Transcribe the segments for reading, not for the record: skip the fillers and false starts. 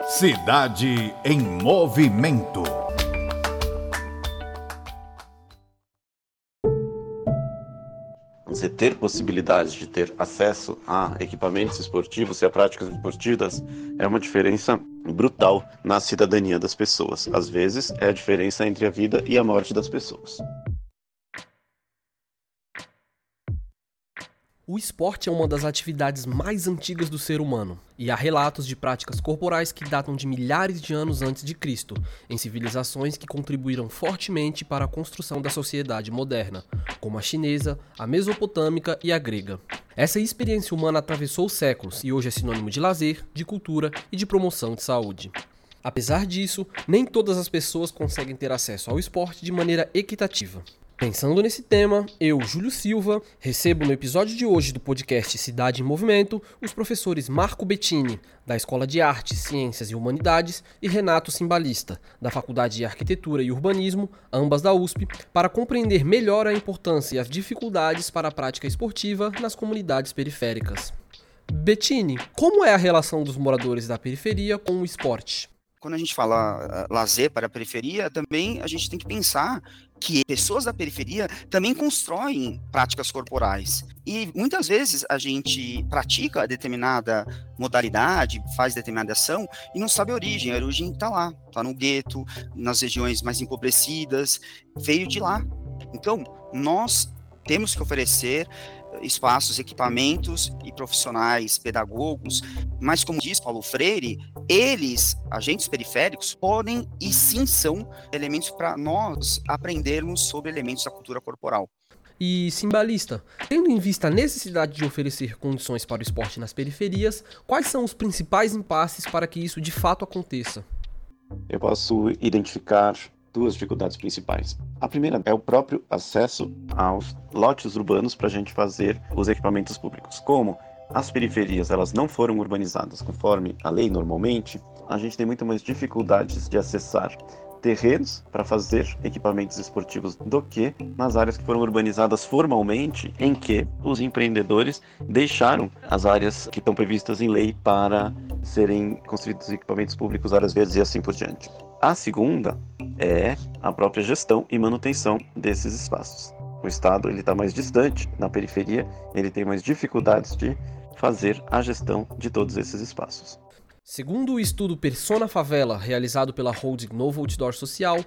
Cidade em Movimento. Você ter possibilidade de ter acesso a equipamentos esportivos e a práticas esportivas é uma diferença brutal na cidadania das pessoas. Às vezes, é a diferença entre a vida e a morte das pessoas. O esporte é uma das atividades mais antigas do ser humano, e há relatos de práticas corporais que datam de milhares de anos antes de Cristo, em civilizações que contribuíram fortemente para a construção da sociedade moderna, como a chinesa, a mesopotâmica e a grega. Essa experiência humana atravessou séculos e hoje é sinônimo de lazer, de cultura e de promoção de saúde. Apesar disso, nem todas as pessoas conseguem ter acesso ao esporte de maneira equitativa. Pensando nesse tema, eu, Júlio Silva, recebo no episódio de hoje do podcast Cidade em Movimento os professores Marco Bettini, da Escola de Artes, Ciências e Humanidades, e Renato Cimbalista, da Faculdade de Arquitetura e Urbanismo, ambas da USP, para compreender melhor a importância e as dificuldades para a prática esportiva nas comunidades periféricas. Bettini, como é a relação dos moradores da periferia com o esporte? Quando a gente fala lazer para a periferia, também a gente tem que pensar que pessoas da periferia também constroem práticas corporais. E muitas vezes a gente pratica determinada modalidade, faz determinada ação e não sabe a origem está lá, está no gueto, nas regiões mais empobrecidas, veio de lá. Então, nós temos que oferecer espaços, equipamentos e profissionais, pedagogos, mas como diz Paulo Freire, eles, agentes periféricos, podem e sim são elementos para nós aprendermos sobre elementos da cultura corporal. E Cimbalista, tendo em vista a necessidade de oferecer condições para o esporte nas periferias, quais são os principais impasses para que isso de fato aconteça? Eu posso identificar duas dificuldades principais. A primeira é o próprio acesso aos lotes urbanos para a gente fazer os equipamentos públicos. Como as periferias elas não foram urbanizadas conforme a lei normalmente, a gente tem muito mais dificuldades de acessar terrenos para fazer equipamentos esportivos do que nas áreas que foram urbanizadas formalmente, em que os empreendedores deixaram as áreas que estão previstas em lei para serem construídos equipamentos públicos, áreas verdes e assim por diante. A segunda é a própria gestão e manutenção desses espaços. O Estado está mais distante, na periferia ele tem mais dificuldades de fazer a gestão de todos esses espaços. Segundo o estudo Persona Favela, realizado pela holding Novo Outdoor Social,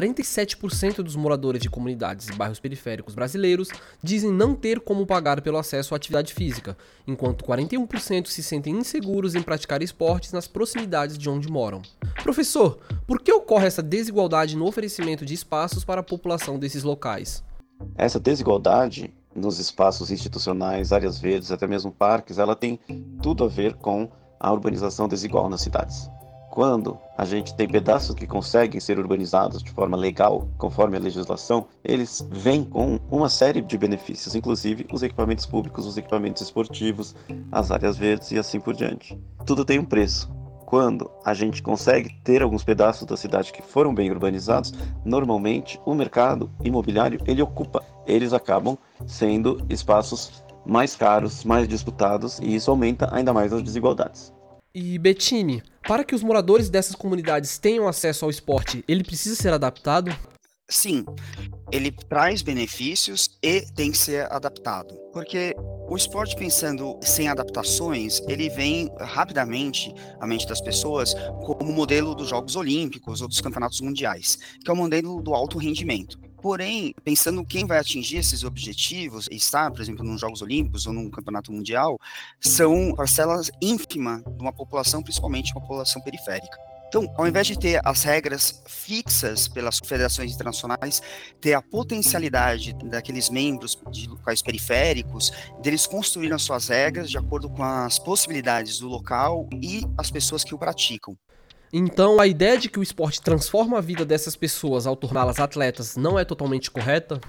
47% dos moradores de comunidades e bairros periféricos brasileiros dizem não ter como pagar pelo acesso à atividade física, enquanto 41% se sentem inseguros em praticar esportes nas proximidades de onde moram. Professor, por que ocorre essa desigualdade no oferecimento de espaços para a população desses locais? Essa desigualdade nos espaços institucionais, áreas verdes, até mesmo parques, ela tem tudo a ver com a urbanização desigual nas cidades. Quando a gente tem pedaços que conseguem ser urbanizados de forma legal, conforme a legislação, eles vêm com uma série de benefícios, inclusive os equipamentos públicos, os equipamentos esportivos, as áreas verdes e assim por diante. Tudo tem um preço. Quando a gente consegue ter alguns pedaços da cidade que foram bem urbanizados, normalmente o mercado imobiliário eles acabam sendo espaços mais caros, mais disputados, e isso aumenta ainda mais as desigualdades. E Bettini, para que os moradores dessas comunidades tenham acesso ao esporte, ele precisa ser adaptado? Sim, ele traz benefícios e tem que ser adaptado, porque o esporte, pensando sem adaptações, ele vem rapidamente à mente das pessoas como modelo dos Jogos Olímpicos ou dos Campeonatos Mundiais, que é o modelo do alto rendimento. Porém, pensando quem vai atingir esses objetivos e estar, por exemplo, nos Jogos Olímpicos ou num Campeonato Mundial, são parcelas ínfimas de uma população, principalmente uma população periférica. Então, ao invés de ter as regras fixas pelas federações internacionais, ter a potencialidade daqueles membros de locais periféricos, deles construírem as suas regras de acordo com as possibilidades do local e as pessoas que o praticam. Então, a ideia de que o esporte transforma a vida dessas pessoas ao torná-las atletas não é totalmente correta?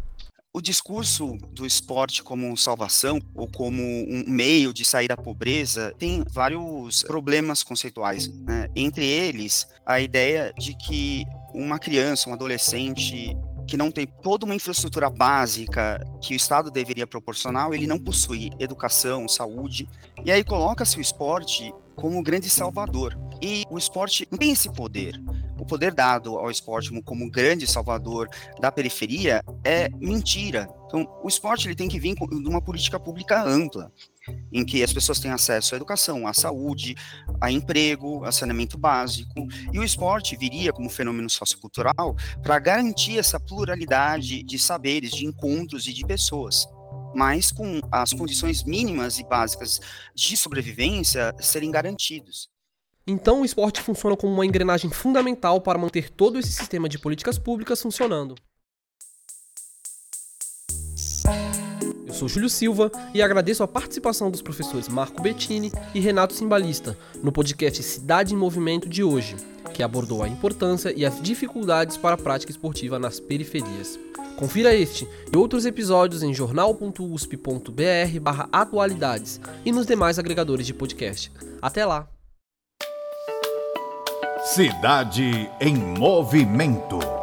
O discurso do esporte como salvação ou como um meio de sair da pobreza tem vários problemas conceituais, né? Entre eles, a ideia de que uma criança, um adolescente que não tem toda uma infraestrutura básica que o Estado deveria proporcionar, ele não possui educação, saúde, e aí coloca-se o esporte como o grande salvador. E o esporte tem esse poder. O poder dado ao esporte como grande salvador da periferia é mentira. Então, o esporte ele tem que vir de uma política pública ampla, em que as pessoas têm acesso à educação, à saúde, a emprego, a saneamento básico, e o esporte viria como fenômeno sociocultural para garantir essa pluralidade de saberes, de encontros e de pessoas, mas com as condições mínimas e básicas de sobrevivência serem garantidos. Então o esporte funciona como uma engrenagem fundamental para manter todo esse sistema de políticas públicas funcionando. Eu sou Júlio Silva e agradeço a participação dos professores Marco Bettini e Renato Cimbalista no podcast Cidade em Movimento de hoje, que abordou a importância e as dificuldades para a prática esportiva nas periferias. Confira este e outros episódios em jornal.usp.br/atualidades e nos demais agregadores de podcast. Até lá! Cidade em Movimento.